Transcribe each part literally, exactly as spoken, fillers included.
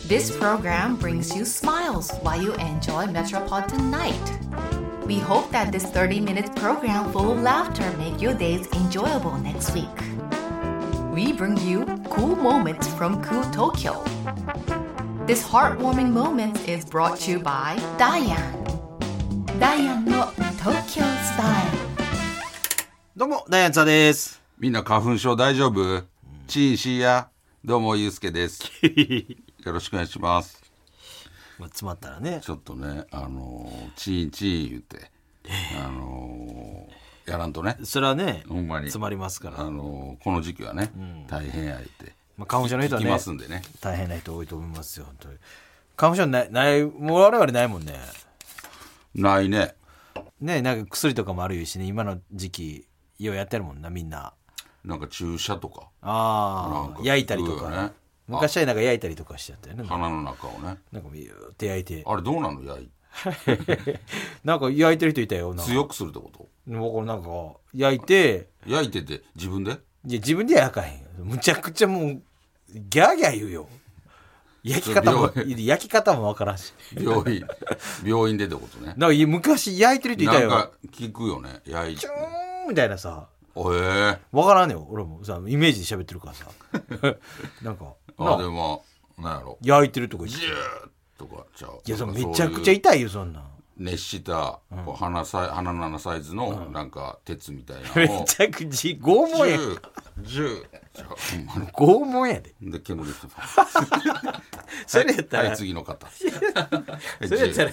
This program brings you smiles while you enjoy Metropolitan Night. We hope that this thirty-minute program full of laughter make your days enjoyable next week. We bring you cool moments from cool Tokyo. This heartwarming moment is brought to you by Diane. Diane の Tokyo Style。 どうもダイアンツァです。 みんな花粉症大丈夫？チーシーや。どうもゆうすけです。よろしくお願いします。 まあ、詰まったらね。 ちょっとね、あのー、チーンチーン言って、あのー、やらんとね。 それはね、 ほんまに詰まりますから。 あのー、この時期はね、うん、大変や言って。 まあ、花粉症の人はね、 ますんでね、 大変な人多いと思いますよ。本当に花粉症ない、ない、もう我々ないもんね。 ないね。 ね、なんか薬とかもあるしね、今の時期ようやってるもんな、みんな。 なんか注射とか、 ああ、焼いたりとか、ね、昔はなんか焼いたりとかしちゃったよね。 鼻の中をね、 なんかビューって焼いて。 あれどうなの焼いなんか焼いてる人いたよ。なんか強くするってこと？ 僕なんか焼いて焼いてて自分で？ いや自分で焼かへん。むちゃくちゃもうギャーギャー言うよ。焼き方も焼き方もわからんし。 病院病院でってことね。 なんか昔焼いてる人いたよ。 なんか聞くよね。焼いて。 チューンみたいなさ。 へえ。 わからんねよ。俺もさイメージで喋ってるからさ。なんか。 あでもなんやろ。 焼いてるとこジューとかちゃう。 いやそめちゃくちゃ痛いよそんな。 熱したこう鼻サイ鼻の穴サイズのなんか鉄みたいなのを。 めちゃくちゃ拷問や。 ジュー。 拷問やで。 で煙してそれやったら、 はい、次の方それやったら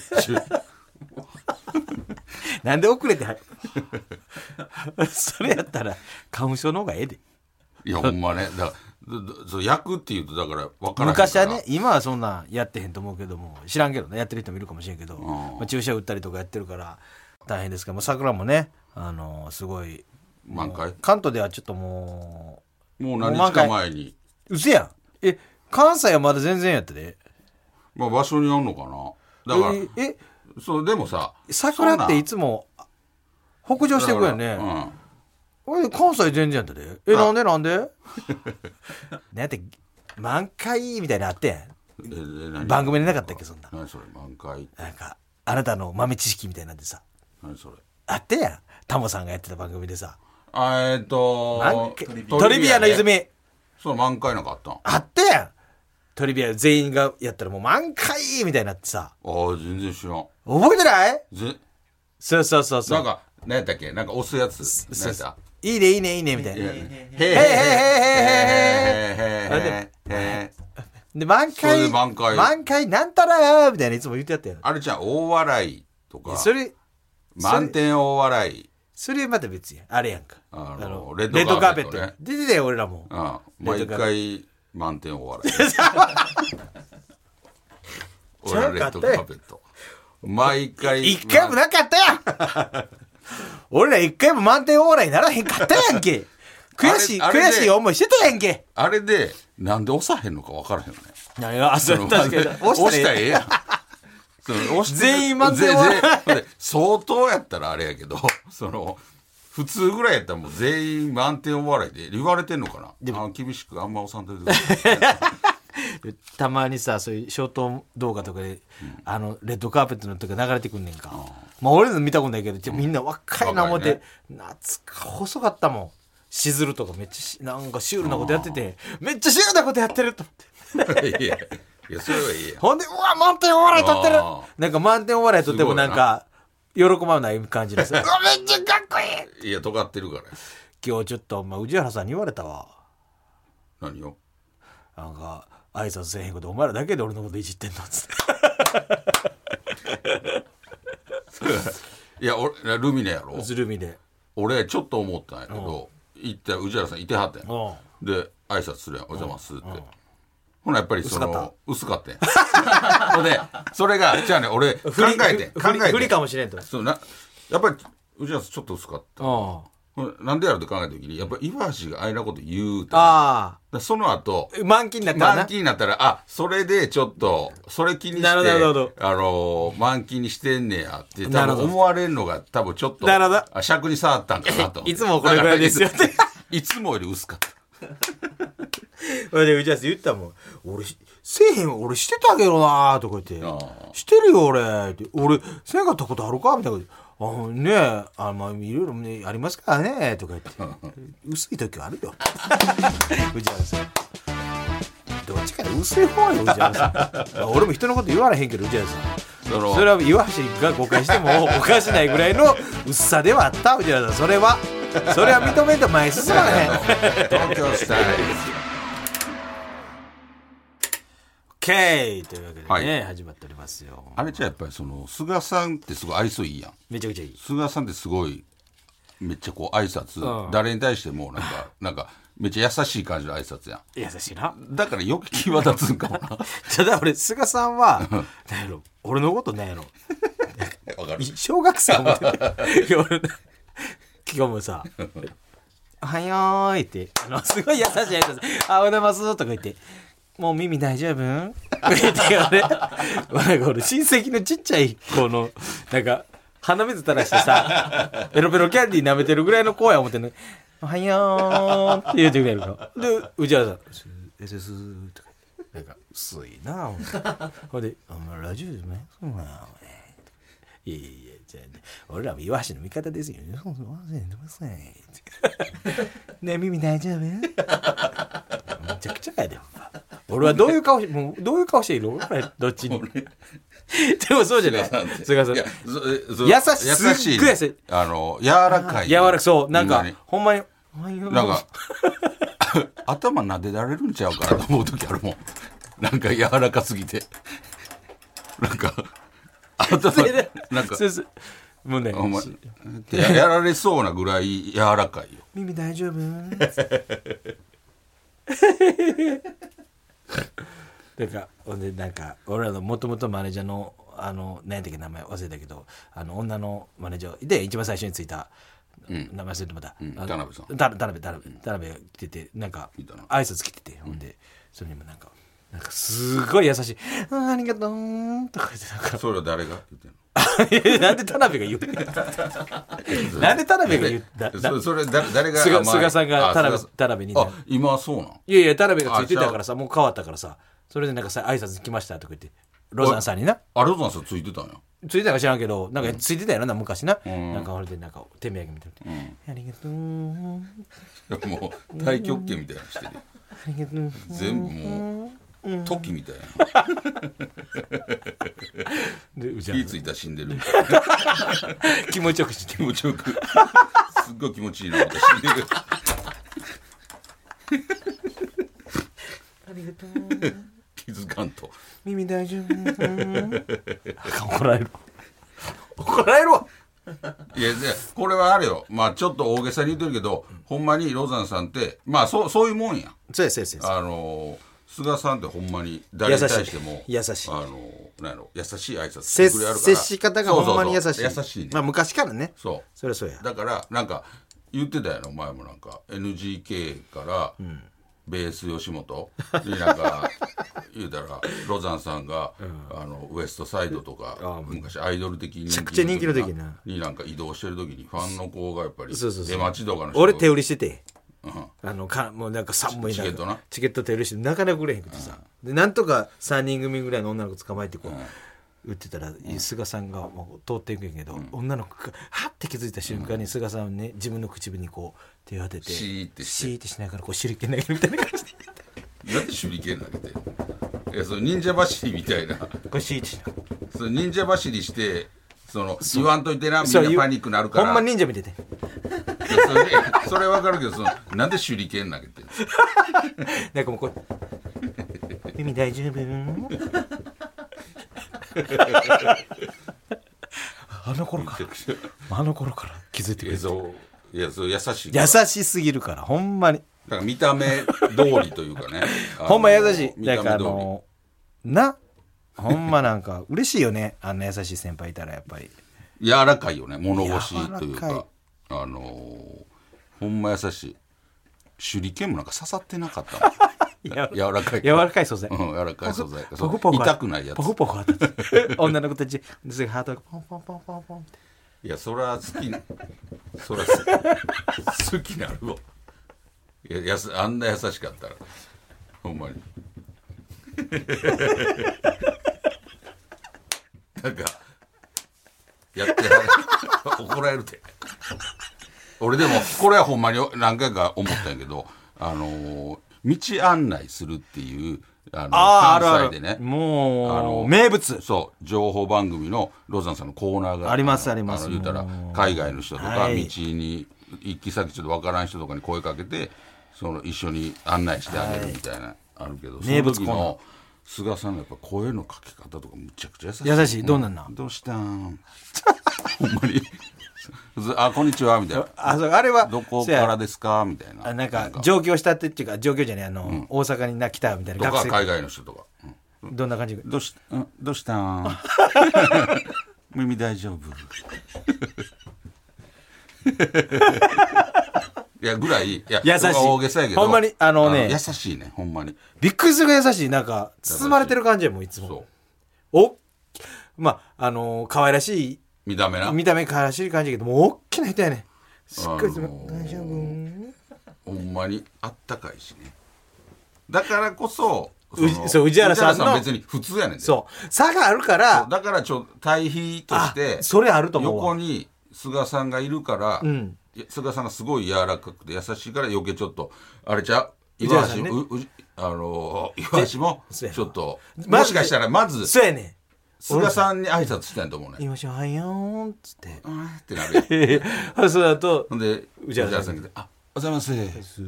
なんで遅れてそれやったら花粉症の方がええで。 いやほんまねだからそう焼くっていうとだから分からへんから昔はね今はそんなやってへんと思うけども知らんけどねやってる人もいるかもしれんけど、まあ、注射打ったりとかやってるから大変ですけども桜もねあのすごい満開関東ではちょっともうもう何日か前にうせやんえ関西はまだ全然やってで、 まあ、場所にあんのかなだからええそうでもさ桜っていつも北上していくやんね、うん、関西全然やったでえなんでなんでなんて満開みたいなのあってんえ番組でなかったっけそんな何それ満開なんかあなたの豆知識みたいなんでさ何それあってやんタモさんがやってた番組でさあえっ、ー、とトリビアの泉そう満開なんかあったんあってやんトリビア全員がやったらもう満開みたいになってさああ全然知らん覚えてないぜそうそうそうそうなんか何やったっけなんか押すやつ何やったいいねいいねいいねみたいなへーへーへーへーへーで満開満開満開なんたらみたいないつも言ってやったよあれじゃん大笑いとかそれ満点大笑いそれまた別やあれやんかあのあのレッドカーペット、ね、 出てたよ俺らもああ毎回満点大笑い俺らレッドカーペット毎回一回もなかったやん俺ら一回も満点大笑いにならへんかったやんけ悔しい悔しい思いしてたやんけあれでなんで押さへんのか分からへんよね何があそれ確かに押したらええやん全員満点大笑い相当やったらあれやけどその普通ぐらいやったらもう全員満点お笑いで言われてんのかなでもあ厳しくあんま押さんといてたまにさそういうショート動画とかで、うん、あのレッドカーペットのとか流れてくんねんか、うん、まあ俺の見たことないけどみんな若いな思って、うん、懐か細かったもんしずるとかめっちゃなんかシュールなことやっててめっちゃシュールなことやってると思っていやいやそれはいいやほんでうわ満点お笑い取ってるなんか満点お笑い取ってもなんか喜ばない感じですうわめっちゃかっこいいいや尖ってるから今日ちょっと、まあ、宇治原さんに言われたわ何をなんか挨拶せえへんことお前らだけで俺のこといじってんのっつっていや俺ルミネやろルミネ俺ちょっと思ったんやけど行った宇治原さんいてはったやんで挨拶するやんおはようございますってほなやっぱりその薄かったやんでそれがじゃあね俺考えて考えて不利かもしれんとそうなやっぱり宇治原さんちょっと薄かったなんでやろって考えた時にやっぱ岩橋があいなこと言うてああその後満期になったらな満期になったらあそれでちょっとそれ気にしてなるほどあの満期にしてんねやって多分思われるのが多分ちょっとなるほどあ尺に触ったんかなといつもこれぐらいですよっていつもより薄かったで内田さん言ったもん俺せえへん俺してたけどなとか言ってしてるよ俺って俺せんかったことあるかみたいなことあねえあまあいろいろねありますからねとか言って薄い時はあるよ内田さんどっちかで薄い方よ内田さん俺も人のこと言われへんけど内田さんそれは岩橋が誤解してもおかしないぐらいの薄さではあった内田さんそれはそれは認めんと前に進まへん東京スタイルオッケーというわけでね、はい、始まっておりますよ。 あれじゃやっぱりその菅さんってすごい愛想いいやん。 めちゃくちゃいい。 菅さんってすごいめっちゃこう挨拶、うん、誰に対してもなんかなんかめっちゃ優しい感じの挨拶やん。 優しいな。 だからよく際立つんかもな。 ただ俺菅さんは何やろ俺のこと何やろ。わかる。小学生思ってる。俺基本もさ。おはよーいってあのすごい優しい挨拶。あおはようございますとか言って。もう耳大丈夫って言われ俺親戚のちっちゃい子のなんか鼻水垂らしてさペロペロキャンディー舐めてるぐらいの子や思ってんのおはよーって言うてくれるからで内原さん「エスエス」とかなんか薄いなほんで「お前ラジオでねそうなのね」いやいやいやじゃあ、ね、俺らも岩橋の味方ですよねそうそうそうね耳大丈夫めちゃくちゃやで俺はどういう顔しもうどういう顔している俺どっちにでもそうじゃない菅さん優しい優しい優しいあの柔らかい柔らかそうなんかほんまになんか頭撫でられるんちゃうかなと思う時あるもんなんか柔らかすぎてなんか頭なんかもうねお前や, やられそうなぐらい柔らかいよ耳大丈夫なんかほんでなんか俺らのもともとマネージャーのあの何やったっけ名前忘れたけどあの女のマネージャーで一番最初についた、うん、名前忘れてまた、うん、田辺さん田辺田辺田辺が来ててなんか挨拶来てて、うん、ほんでそれにもなんかなんかすごい優しいあありがとうとか言ってなんかそれは誰が言ってんのなんで田辺が言うなんで田辺が言ったそ, それ誰が菅, 菅さんが田辺, 田辺に、ね、 あ今はそうなんいやいや田辺がついてたからさもう変わったからさそれでなんかさ挨拶来ましたとか言ってロザンさんになあロザンさんついてたんやついてたか知らんけどなんかついてたよな昔な、うん、なんか俺でなんか手土産みたいな、うん、ありがとうもう太極拳みたいなしてるありがとう全部もう時みたいなで気ついたら死んでる気持ちよく死んでる気持ちよくすっごい気持ちいいな私死んでるありがとう気づかんと耳大丈夫怒られる怒られるわいやでこれはあれよまあちょっと大げさに言ってるけど、うん、ほんまにロザンさんってまあそうそういうもんやそうですそうですあのー菅さんってほんまに誰に対しても優しいあのなんやろ優しい挨拶してくれるから接し方がほんまに優しいそうそうそう優しいねまあ昔からねそうそれはそうやだからなんか言ってたやろ前もなんか エヌジーケー から、うん、ベース吉本になんか言うたらロザンさんが、うん、あのウエストサイドとか昔アイドル的にめちゃくちゃ人気の時なになんか移動してる時にファンの子がやっぱりそうそうそう出待ちとかの人俺手売りしててうん、 あのかもうなんか寒いなチケットなチケット手売りしてなかなか売れへんくてさ、うん、でなんとかさんにん組ぐらいの女の子捕まえてこう、うん、売ってたら、うん、菅さんがもう通っていくんやけど、うん、女の子がはって気づいた瞬間に、うん、菅さんはね自分の口にこう手を当ててシーってシーってしながらこう手裏剣投げるみたいな感じでなんで手裏剣投げていやその忍者走りみたいなこれシーってしなその忍者走りしてその言わんといてなみんなパニックなるからほんま忍者見ててそれそれ分かるけどそのなんで手裏剣投げてるなんかもうこれ耳大丈夫あの頃からあの頃から気づいてくれていやそう優しい優しすぎるからほんまにだから見た目通りというかねほんま優しいなんかあのなほんまなんか嬉しいよねあんな優しい先輩いたらやっぱり柔らかいよね物腰というかあのー、ほんま優しい手裏剣もなんか刺さってなかった柔らかい柔らかい素材、 うん、柔らかい素材ポコポコ痛くないやつポコポコ女の子たちハートがポンポンポンポンポンっていやそれは好きなそれは好きなるわいややすあんな優しかったらほんまになんかやってはる怒られるて俺でもこれはほんまに何回か思ったんやけどあのー、道案内するっていうあのあ関西でねあるあるもうあの名物そう情報番組のロザンさんのコーナーがありますありますあの言うたら海外の人とか、 はい、 道に行き先ちょっとわからん人とかに声かけてその一緒に案内してあげるみたいな、はい、あるけど名物その時の菅さんのやっぱ声のかけ方とかむちゃくちゃ優しい優しいどうなんな、 うん、どうしたんほんまにあこんにちはみたいなあ, そうあれはどこからですかみたいなあなんか上京したってっていうか上京じゃねえあの、うん、大阪にな来たみたいなとか海外の人とか、 うん、どんな感じどうし、ん、どうしたん耳大丈夫いやぐらいいや優しい大げさやけどほんまにあのねあの優しいねほんまにびっくりするが優しいなんか包まれてる感じやもんいつもそうおまああのー、可愛らしい見た目な見た目可愛らしい感じやけどもう大きな人やねすっごい、あのー、大丈夫ほんまにあったかいしねだからこそそそう宇治原さんの宇治原さん別に普通やねんでそう差があるからだからちょ対比としてそれあると思う横に菅さんがいるから、 うん、 菅さんがすごい柔らかくて優しいから余計ちょっとあれちゃう岩橋、ね、あの岩橋もちょっともしかしたらまずそうやね菅さんに挨拶したいと思うね岩橋おはようっつってあーってなるやんそうだとほんで宇治原さんが来てあおはようございます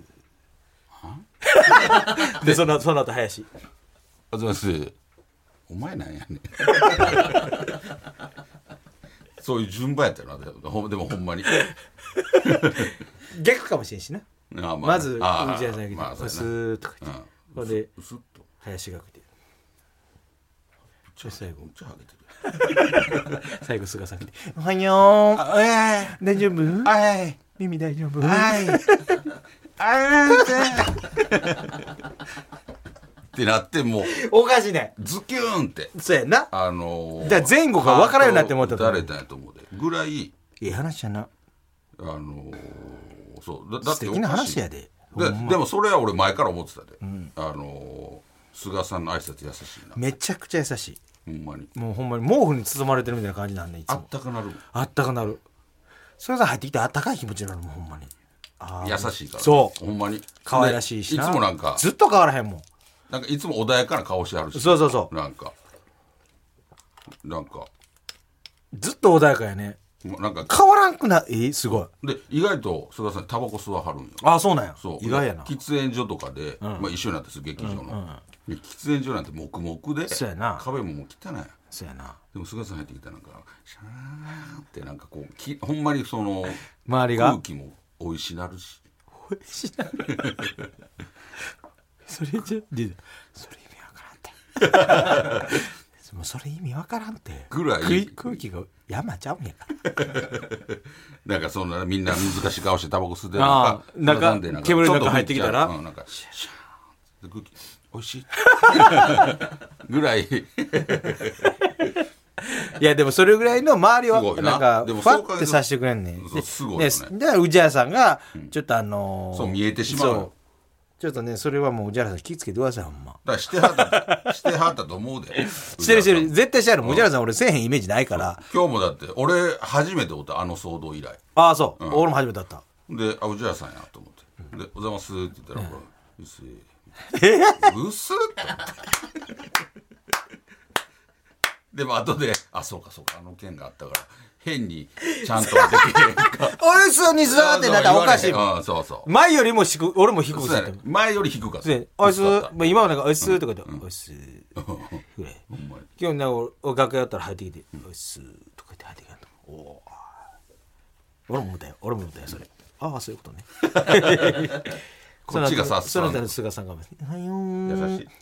でそのその後林おはようございますお前なんやねんそういう順番やったよなでもほんまに逆かもしれんしなあ、まあ、まず宇治原さんが来て、 まあ、 スーッとか言って、ほんで林が来て最後最後菅さん来ておはよう大丈夫耳大丈夫ってなってもうおかしいねズキューンってそうやなあのー、 だ前後が分からんようになって思ったと誰だやと思うでぐらいいい話やなあのー、そうだだって素敵な話やでで, でもそれは俺前から思ってたで、うん、あのー、菅さんの挨拶優しいなめちゃくちゃ優しいほんまにもうほんまに毛布に包まれてるみたいな感じなんねいつもあったかなるあったかなるそれが入ってきてあったかい気持ちになるもんほんまにあ優しいからそうほんまに可愛らしいしないつもなんかずっと変わらへんもんなんかいつも穏やかな顔してあるしそうそうそうなんかなんかずっと穏やかやねなんか変わらんくなえー、すごいで意外と菅さんタバコ吸わはるんよあそうなんやそう意外やな喫煙所とかで、うんまあ、一緒になってす劇場の、うんうん、喫煙所なんて黙々でそうやな壁ももう汚いそうやなでも菅さん入ってきたらなんかシャーってなんかこうきほんまにその周りが空気も美味しなるし美味しなるそれじゃでそれ意味わからんってもうそれ意味わからんってぐらい空気が山ちゃうんやからなんかそんなみんな難しい顔してタバコ吸ってるのかなんか煙の中入ってきたら、 うん、なんかシャー空気美味しいぐらいいやでもそれぐらいの周りはなんかファッてさせてくれんねんすごいねでだから宇治原さんがちょっとあのー、 そう見えてしまうよちょっとねそれはもう宇治原さん気ぃつけてくださいほんまだからしてはったしてはったと思うでしてるしてる絶対してある宇治原さん俺せえへんイメージないから今日もだって俺初めておったあの騒動以来ああそう、うん、俺も初めてだったであ宇治原さんやと思って、うん、でおざますって言ったら、うん、うっすえうっすでも後であそうかそうかあの件があったから変にちゃんとできへんかおいっすにさってなったらおかしいもん、 うん、そうそう前よりも低く俺も低くして前より低かったおいっす今までがおいっすとか言って、うん、おいっすぐらい今日なんか楽屋やったら入ってきて、うん、おいっすとか言って入ってきたおお俺も思ったよ俺も思ったよそれああそういうことねこっちがさその後の菅さんがはよー優しい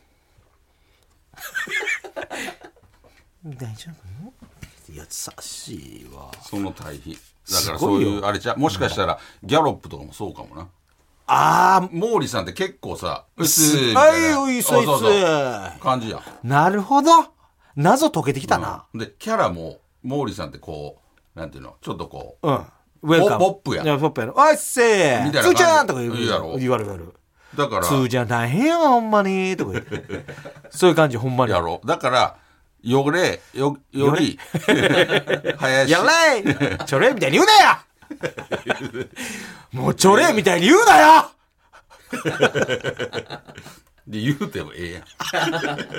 大丈夫優しいわその対比だからそういうあれじゃもしかしたらギャロップとかもそうかもなああ毛利さんって結構さうっすーみたいなはいおいそいつ感じやんなるほど謎解けてきたな、 うん、でキャラも毛利さんってこうなんていうのちょっとこううんウェルカムポップやいやポップやろおいっせーみたいなつーちゃんとか言う言うやろ言われるだだからつーちゃん大変よほんまにとか言ってそういう感じほんまにやろだからよれよより林やれいちょれみたいに言うなやもうちょれみたいに言うなよで言うてもええやん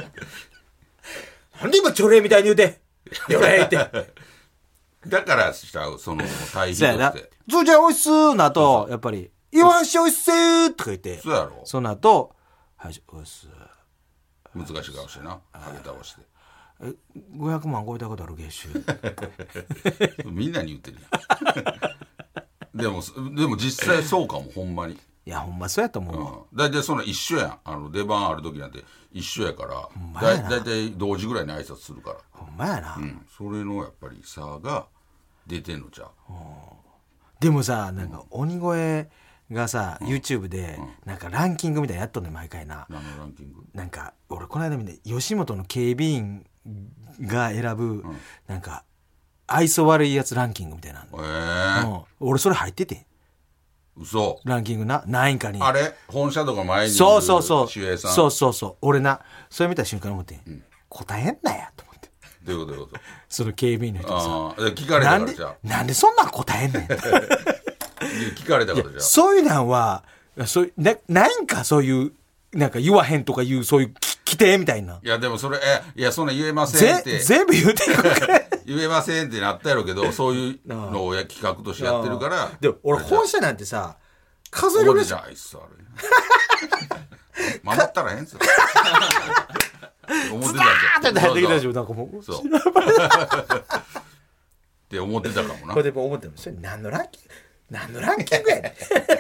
なんで今ちょれみたいに言うてよれってだからしたその対比とそうやなしてつーちゃんおいっすーの後やっぱり言わんしおいっせーとか言ってそうやろその後はいおいっす難しい顔してなハゲ倒してえごひゃくまん超えたことある月収みんなに言ってるやんでもでも実際そうかもほんまにいやほんまそうやと思うわ、 うん、だいたいそんな一緒やんあの出番ある時なんて一緒やからまやなだいたい同時ぐらいに挨拶するから、 ほんまやな、 うん、それのやっぱり差が出てんのじゃうでもさなんか鬼越がさ、うん、YouTube でなんかランキングみたいなやっとんねん毎回な何のランキングなんか俺この間見て吉本の警備員が選ぶ、うん、なんか愛想悪いやつランキングみたいな、 えーうん、俺それ入ってて嘘ランキングな何位かにあれ本社とか前にいるそうそうそう守衛さんそうそうそう俺なそれ見た瞬間思って、うん、答えんなやと思ってどういうことどういうことその警備員の人がさ聞かれたからじゃなんでなんでそんなん答えんねん聞かれたからじゃそういうのはそういうなないんかそういうなんか言わへんとかいうそういう規定みたいないやでもそれえいやそんな言えませんって全部言うていくから言えませんってなったやろうけどそういうのを企画としてやってるからでも俺本社なんてさ数えるぐらいじゃないっすあれ守ったらええんすよ思ってたじゃんズダーって入ってきたでしょなんかもうそうって思ってたかもなこれでも思ってもそれ何のランキング何のランキングやねん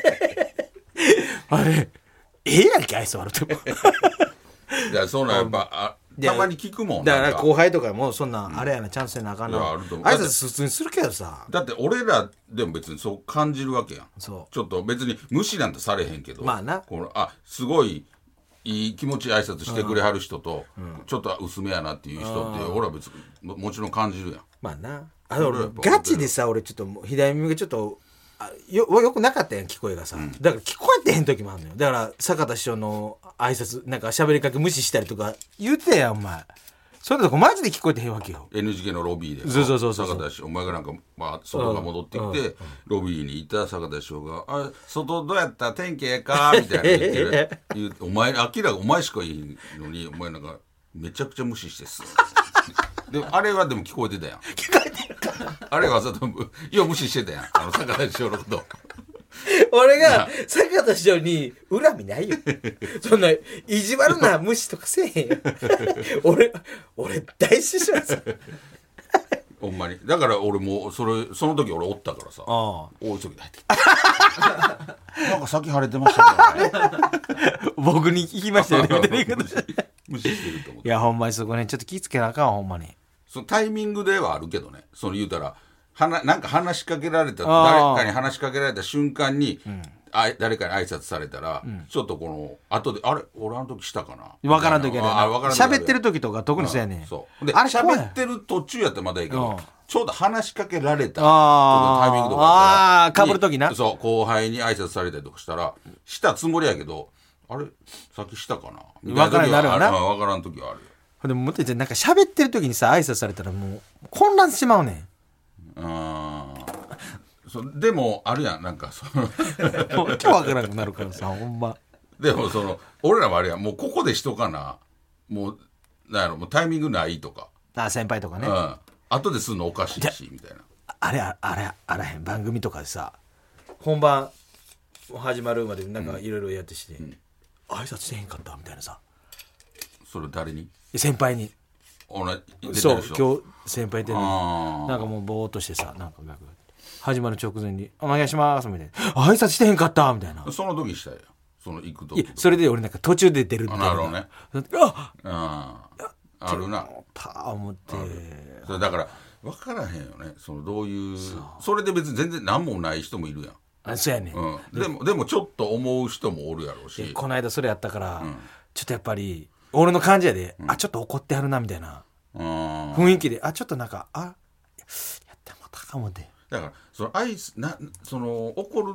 あれええやんけ愛想悪くてもいやそうなんやっぱあたまに聞くもんだから後輩とかもそんな、うん、あれやなちゃんとせなあかんな挨拶普通にするけどさだって俺らでも別にそう感じるわけやんそうちょっと別に無視なんてされへんけどまあなこのあすごいいい気持ちいい挨拶してくれはる人と、うん、ちょっと薄めやなっていう人って俺は別にもちろん感じるやんまあなあの俺ガチでさ俺ちょっと左耳がちょっとあ よ, よくなかったやん聞こえがさ、うん、だから聞こえてへん時もあるのよだから坂田師匠の挨拶なんか喋りかけ無視したりとか言うてやんお前それとこマジで聞こえてへんわけよエヌジーケー のロビーでそうそうそうそう坂田師匠お前がなんか、まあ、外が戻ってきて、うんうん、ロビーにいた坂田師匠があ外どうやった天気ええかみたいな言ってる言うお前明らかお前しかいいのにお前なんかめちゃくちゃ無視してっすであれはでも聞こえてたやん聞こえてるあれはさいや無視してたやんあの坂田師匠のこと俺が坂田師匠に恨みないよそんな意地悪な無視とかせえへんよ俺俺大師匠さほんまにだから俺もそれその時俺おったからさ大急ぎで入ってきたなんか先晴れてましたけどね僕に聞きましたよねみたいな言い方無視してると思っていやほんまにそこねちょっと気ぃつけなあかんほんまにそのタイミングではあるけどねその言うたらはななんか話しかけられた誰かに話しかけられた瞬間に、うん、あ誰かに挨拶されたら、うん、ちょっとこの後であれ俺あの時したかな分からん時ある喋ってる時とか特にそうやねん、 うん、そうであれ喋ってる途中やったらまだいいけど、うん、ちょうど話しかけられたタイミングとかああかぶる時なそう後輩に挨拶されたりとかしたらしたつもりやけどあれさっきしたかな分からんなるわな分からん時はあるよでももっと言ってなんか喋ってる時にさ挨拶されたらもう混乱してしまうねんあそでもあるやんなんかそのもう今日わからなくなるからさほんまでもその俺らもあれやんもうここでしとかなもうなんやろもうタイミングないとかあ先輩とかね、 うん、後でするのおかしいしみたいなあれあれあらへん番組とかでさ本番始まるまでなんかいろいろやってして、うん、挨拶してへんかったみたいなさそれ誰に先輩にそう今日先輩でねなんかもうぼーっとしてさなんか始まる直前にお願いしますみたいな挨拶してへんかったみたいなその時したよその行く時それで俺なんか途中で出るみたいななるほどねあああるなた思ってそれだから分からへんよねそのどういう そ, それで別に全然何もない人もいるやんあそうやねん、 うん、でもでもちょっと思う人もおるやろうしこの間それやったから、うん、ちょっとやっぱり俺の感じやで、うん、あちょっと怒ってはるなみたいな雰囲気であちょっとなんかあやってもたかもでだからそのアイスなその怒る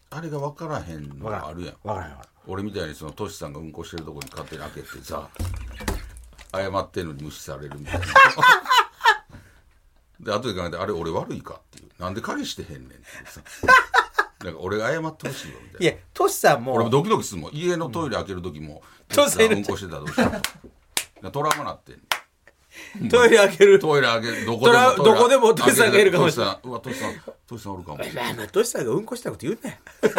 あれが分からへんのがあるやん。 分からへん。 俺みたいにそのトシさんがうんこしてるとこに勝手に開けてさ謝ってんのに無視されるみたいなで後で考えてあれ俺悪いかっていうなんで鍵してへんねんってさなんか俺が謝ってほしいよみたいな。 いやトシさんも俺もドキドキするもん家のトイレ開ける時も、トシさんうんこしてたらどうしたのトラウマなってんトイレ開けるトイレ開けるどこでもどこでもトシさんがいるかもしれない。 うわトシさんトシさんおるかもトシさんがうんこしたこと言うね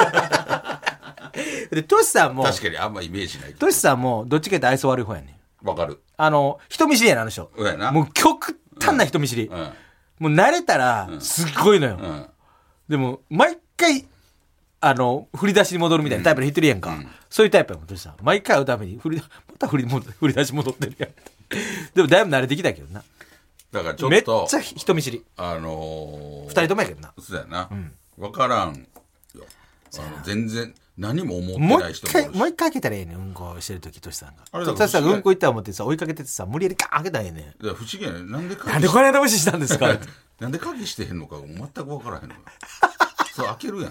でトシさんも確かにあんまイメージない。 トシさんもどっちかって愛想悪い方やねん。 わかる。 あの人見知りやなあの人。 うやなもう極端な人見知り、 うんうん、 もう慣れたらすっごいのよ、 うん、 でも毎回あの振り出しに戻るみたいなタイプの人いるやんか、うん、そういうタイプやもんトシさん。毎回会うために振りまた振り振り出し戻ってるやんでもだいぶ慣れてきたけどな。 だからちょっとめっちゃ人見知り。 あのー、 ふたりともやけどな。 そうやな、 うん、 分からんよ。あの全然何も思ってない人ももう一回もう一回開けたらええねん。うんこしてる時トシさんがあれだトシさんがうんこ行った思ってさ追いかけててさ無理やりガーン開けたらええねん。 不思議やねなんで鍵なんでこの間無視したんですかってなんで鍵してへんのか全く分からへんのよそう開けるや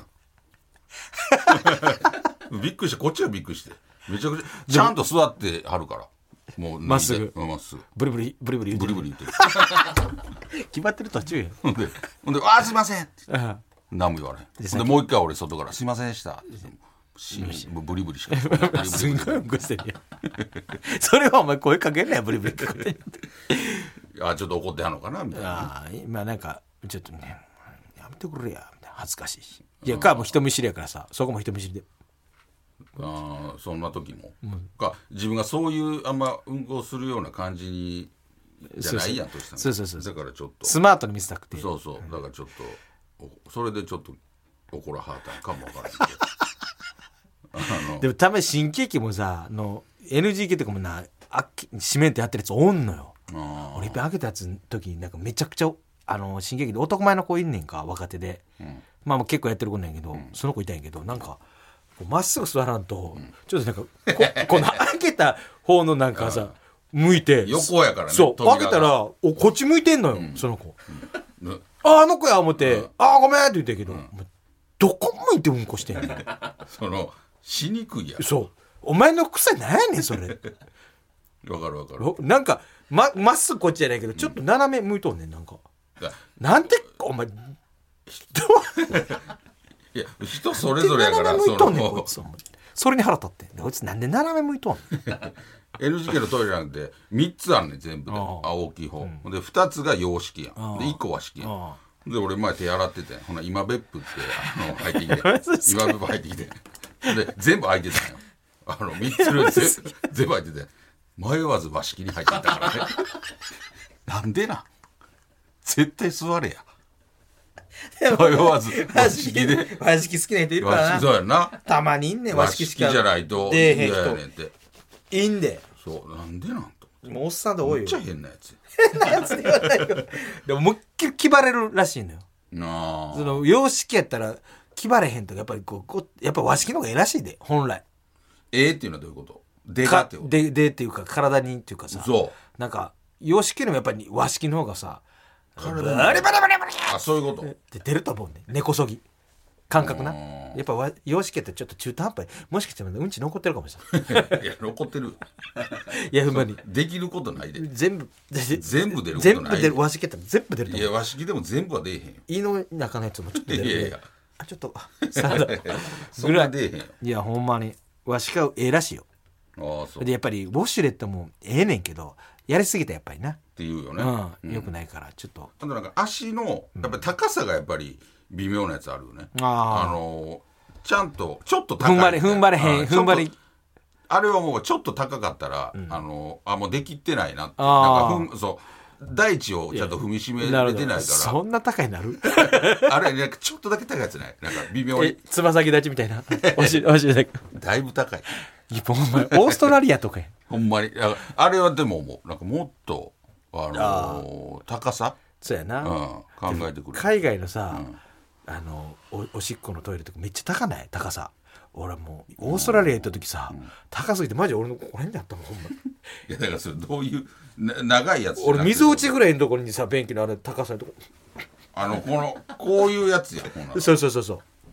んびっくりしてこっちがびっくりしてめちゃくちゃちゃんと座ってはるからもうまっすぐまっすぐブリブリブリブリ言うてるブリブリ言ってる決まってる途中やほんでほんであーすいませんってうん何も言われへん。ほんでもう一回俺外からすいませんでしたしブリブリしかすんごいうんこしてるやんそれはお前声かけんなよブリブリ聞こえてあちょっと怒ってはんのかなみたいな。 あまあなんかちょっとねやめてくれやみたいな恥ずかしいしいやかもう人見知りやからさそこも人見知りであそんな時も、うん、か自分がそういうあんま運行するような感じにじゃないやんとしたそうそうそうだからちょっとスマートに見せたくてそうそうだからちょっとそれでちょっと怒らはったんかもわからないけどあのでもたまに新喜劇もさの エヌジー 系とかもなあ閉めんってやってるやつおんのよ。俺いっぺん開けたやつの時になんかめちゃくちゃあの新喜劇で男前の子いんねんか若手で、うん、まあもう結構やってる子なんやけど、うん、その子いたんやけどなんかまっすぐ座らんと、うん、ちょっとなんか こ, この開けた方のなんかさ向いて横やからねそう開けたらおこっち向いてんのよ、うん、その子、うん、ああの子や思って、うん、ああごめんって言ってんけど、うん、どこ向いてうんこしてんのそのしにくいやん。 そうお前の癖なんやねんそれわかるわかる。 なんか ま, まっすぐこっちじゃないけどちょっと斜め向いとんねんなんか、うん、なんてお前人いや人それぞれやから斜め向いとんねんこいつそれに腹立ってこいつなんで斜め向いとんねんエヌジーケー のトイレなんてみっつあるねん全部で大きい方、うん、でふたつが洋式やんでいっこ和式やんで俺前手洗っててほな今別府ってあの入ってきて今別府入ってきてで全部開いてたんよあのみっつの全部開いてて迷わず和式に入ってたからねなんでなん絶対座れや迷わず和式で和式好きな人いるからなそうやなたまにいんねん和式しか和式じゃないと出えへん人嫌やねんっていいんでそうなんでなんともうおっさんで多いよめっちゃ変なやつ変なやつで言わないよでも思いっきり気張れるらしいのよなあその洋式やったら気張れへんとかやっぱりこうこうやっぱ和式の方がええらしいで本来ええっていうのはどういうことでかってことででっていうか体にっていうかさそうなんか洋式よりもやっぱり和式の方がさ体にバリバリバリバリあそういうことって出ると思うね根こそぎ感覚なやっぱ洋式ってちょっと中途半端もしかしたらうんち残ってるかもしれないいや残ってるいやほんまにできることないで全部全部出ることない全部出る和式って全部出ると思ういや和式でも全部は出えへんよ胃の中のやつもちょっと出るいやいやあちょっとサラダそんな出えへんよいやほんまに和式はええらしいよあそうでやっぱりウォシュレットもええねんけどやりすぎたらやっぱりなっていうよね、 うん、よくないからちょっとあとなんか足のやっぱり高さがやっぱり微妙なやつあるよね、うん、 あ, あのちゃんとちょっと高い踏ん張れ踏ん張れへん踏ん張りあれはもうちょっと高かったら、うん、あのあもうできてないなってあなんかふんそう大地をちゃんと踏みしめれてないからそんな高いなるあれなんかちょっとだけ高いやつないなんか微妙につま先立ちみたいなおしおしだけだいぶ高いいやほんまオーストラリアとかやほんまにあれはでももうなんかもっとあのー、高さそうやな、 うん、考えてくる海外のさ、うん、あの お, おしっこのトイレとかめっちゃ高ない高さ俺もうオーストラリア行った時さ、うん、高すぎてマジ俺のここら辺にあったもんほんまいやだからそれどういうな長いやつ俺水落ちぐらいのところにさ便器のあれ高さのとこあのこのこういうやつやこそうそうそうそう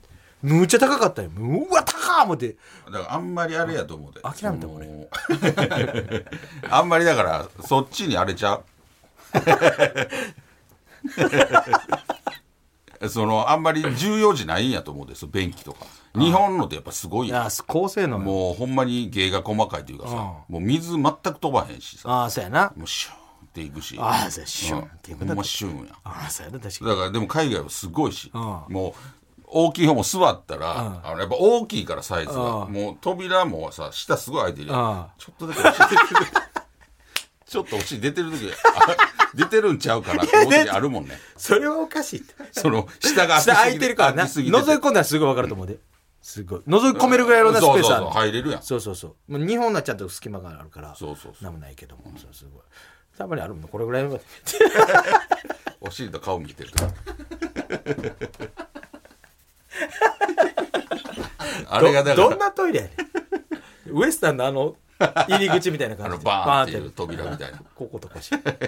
むっちゃ高かったよ。うわ高ー思ってだからあんまりあれやと思うで諦めたこれあんまりだからそっちにあれちゃうそのあんまり重要じないんやと思うんですよ便器とか。日本のってやっぱすごいいや高性能もうほんまに芸が細かいというかさ、もう水全く飛ばへんしさ、 ああそうやな。 もうシューンっていくし、 ああそうやシューンっていくほんまシューンや。 ああそうやな確かだからでも海外はすごいし、 うんもう大きい方も座ったら、 うんあのやっぱ大きいからサイズが、 うんもう扉もさ下すごい開いてるやん、 うんちょっとだけお尻出てるちょっとお尻出てる時あ出てるんちゃうかなって思う時あるもんね。 それはおかしいってその下が下空いてるからな。 開きすぎてて覗き込んだらすごい分かると思うで。すごい覗き込めるぐらいのなスペースある。 そうそうそう入れるやん。 そうそうそうもう日本はちゃんと隙間があるからそうそうそうなんもないけども、そうすごいたまにあるもんこれぐらいまでお尻と顔見てるあれがだからどどんなトイレやねんウエスタンのあの入り口みたいな感じであのバーンっていう扉みたいなこことこし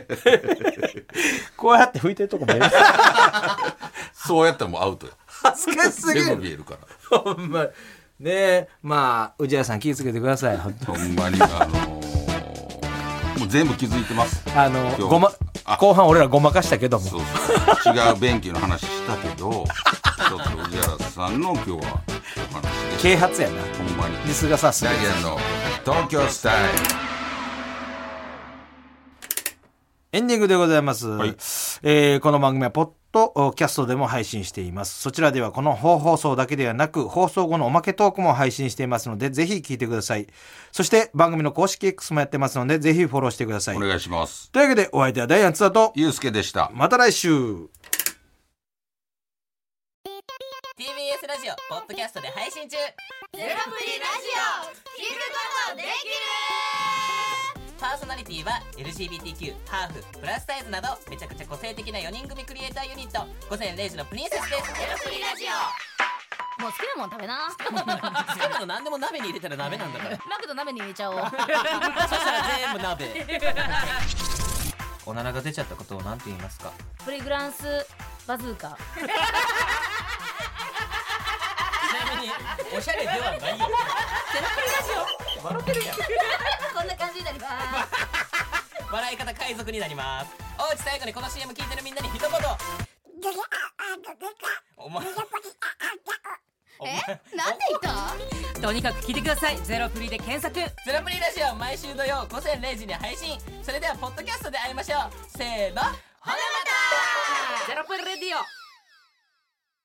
こうやって拭いてるとこ見えるそうやったらもうアウトや。 恥ずかしすぎる全部見えるからほんまねえまあ宇治原さん気をつけてください。 ほんまにあのー、もう全部気づいてます。 あの今日ごまあ後半俺らごまかしたけどもそうそう違う便器の話したけどちょっと宇治原さんの今日はお話で啓発やなほんまにリスがさすがダイアンの東京スタイエンディングでございます、 はいえーこの番組はポッドキャストでも配信しています。そちらではこの本放送だけではなく放送後のおまけトークも配信していますのでぜひ聞いてください。そして番組の公式 X もやってますのでぜひフォローしてください。 ルお願いします。 というわけでお相手はダイアン津田とゆうすけでした。 また来週。 ティービーエス ラジオポッドキャストで配信中。ゼロプリラジオ聞くことできる。パーソナリティは エルジービーティーキュー、ハーフ、プラスサイズなどめちゃくちゃ個性的なよにん組クリエイターユニット午前れいじのプリンセスです。ゼロプリラジオもう好きなもん食べな。 好きなの何でも鍋に入れたら鍋なんだからマクド鍋に入れちゃおう。 そしたら全部鍋おならが出ちゃったことを何て言いますか？ プリグランスバズーカ。 ちなみにおしゃれではないよ。ゼロプリラジオ笑ってるやんこんな感じになります。 笑い方海賊になります。おうち最後にこの シーエム 聞いてるみんなに一言。お前え、なんて言った？とにかく聞いてください。ゼロプリで検索。 ゼロプリラジオ毎週土曜午前れいじに配信。それではポッドキャストで会いましょう。せーの、ほなまた。 ゼロプリレディオ。